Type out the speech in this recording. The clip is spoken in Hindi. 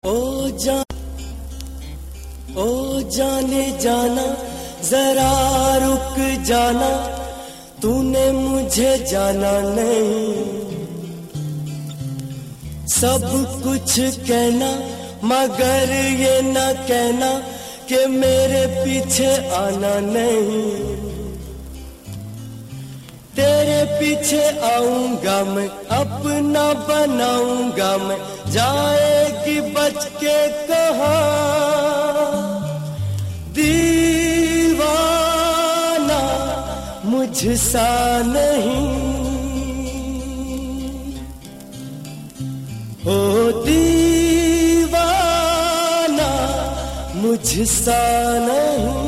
ओ जाने जाना जरा रुक जाना, तूने मुझे जाना नहीं। सब कुछ कहना मगर ये न कहना कि मेरे पीछे आना नहीं। तेरे पीछे आऊंगा मैं, अपना बनाऊंगा मैं, जाएगी बच के कहाँ। दीवाना मुझसा नहीं, ओ दीवाना मुझसा नहीं।